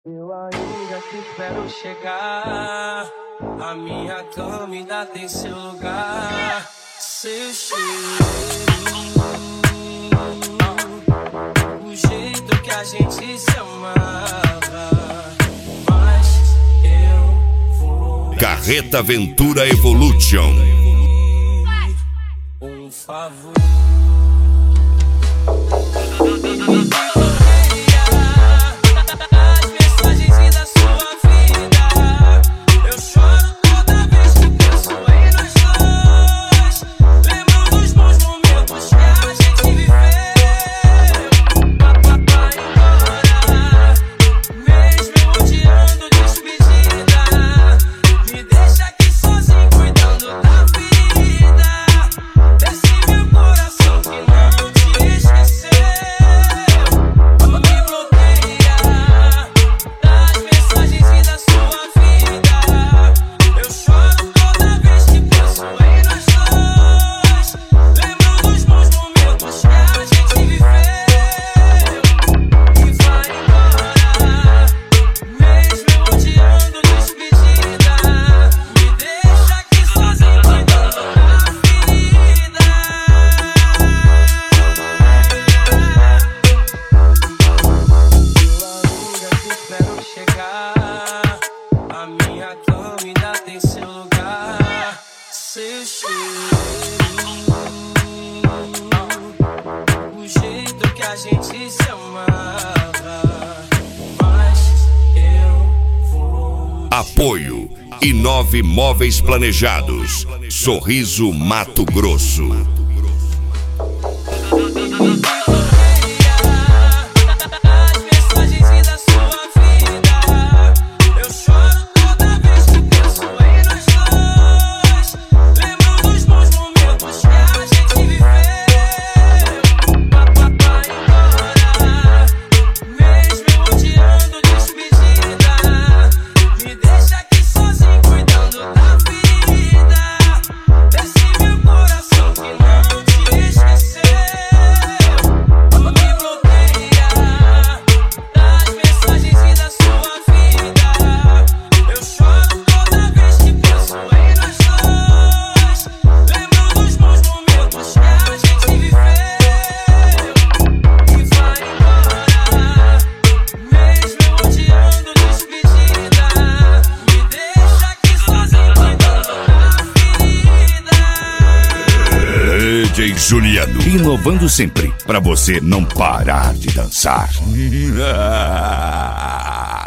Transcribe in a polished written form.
Eu ainda te espero chegar. A minha cama ainda tem seu lugar. Seu cheiro, o jeito que a gente se amava. Mas eu vou Carreta Ventura Evolution. um favor. A minha cama ainda tem seu lugar. Seu cheiro, o jeito que a gente se amava. Mas eu vou. Apoio Inove Móveis Planejados, Sorriso, Mato Grosso. DJ Juliano, inovando sempre, pra você não parar de dançar.